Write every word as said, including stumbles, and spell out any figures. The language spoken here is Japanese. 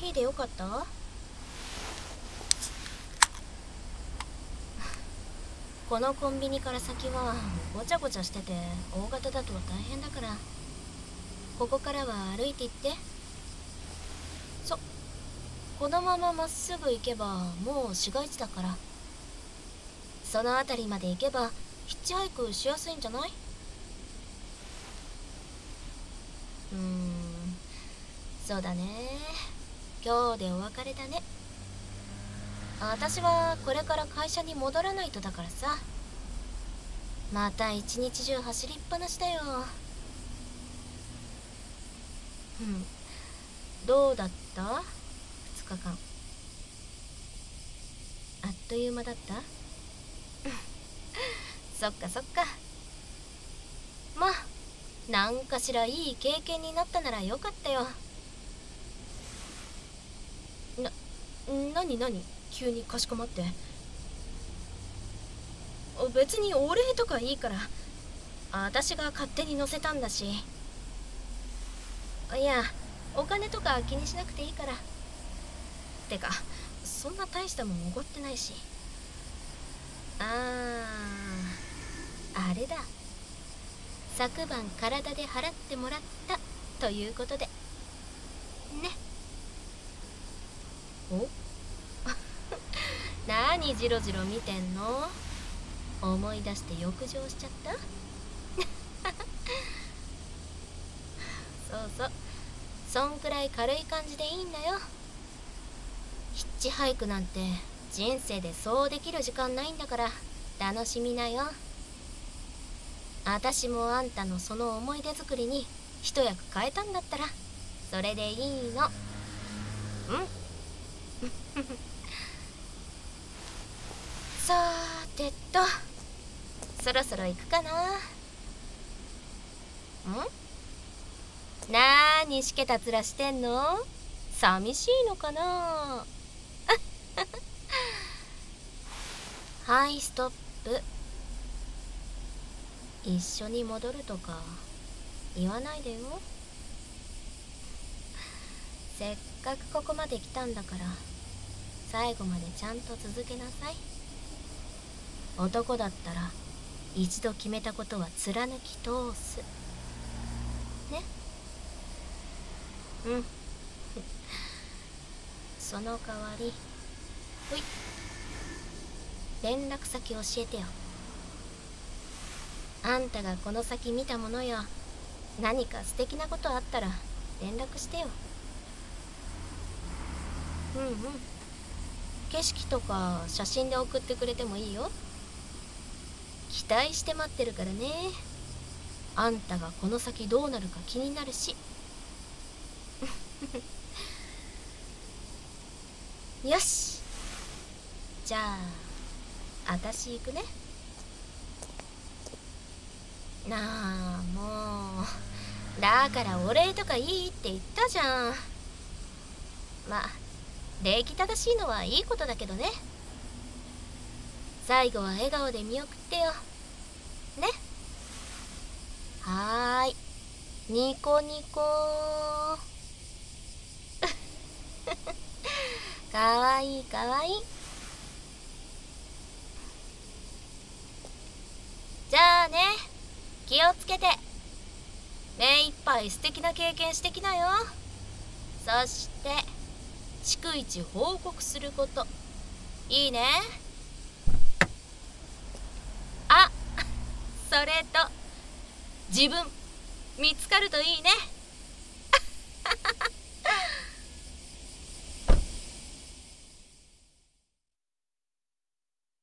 ヒーでよかった？このコンビニから先はごちゃごちゃしてて大型だと大変だから、ここからは歩いて行って。そこのまままっすぐ行けばもう市街地だから、その辺りまで行けばヒッチハイクしやすいんじゃない？うーんそうだね。今日でお別れだね。私はこれから会社に戻らないとだからさ。また一日中走りっぱなしだよ。うんどうだった？ふつかかん。あっという間だった？そっかそっか。まあなんかしらいい経験になったならよかったよ。な、なになに急にかしこまって。別にお礼とかいいから、私が勝手に乗せたんだし。いやお金とか気にしなくていいから。てかそんな大したもんおごってないし。あーあれだ、昨晩体で払ってもらったということでね。お何ジロジロ見てんの？思い出して浴場しちゃった？そうそう、そんくらい軽い感じでいいんだよ。ヒッチハイクなんて人生でそうできる時間ないんだから楽しみなよ。私もあんたのその思い出作りに一役変えたんだったらそれでいいの。うんさーてと、そろそろ行くかな。んなーにしけた面してんの？寂しいのかな。はいストップ。一緒に戻るとか言わないでよ。せっかくここまで来たんだから最後までちゃんと続けなさい。男だったら一度決めたことは貫き通すね。うんその代わりほい連絡先教えてよ。あんたがこの先見たものや何か素敵なことあったら連絡してよ。うんうん景色とか写真で送ってくれてもいいよ。期待して待ってるからね。あんたがこの先どうなるか気になるし。よしじゃああたし行くね。なあもうだからお礼とかいいって言ったじゃん。まあ礼儀正しいのはいいことだけどね。最後は笑顔で見送ってよね。はーいニコニコかわいいかわいい。じゃあね、気をつけて目いっぱい素敵な経験してきなよ。そして逐一報告すること、いいね。あ、それと自分見つかるといいね。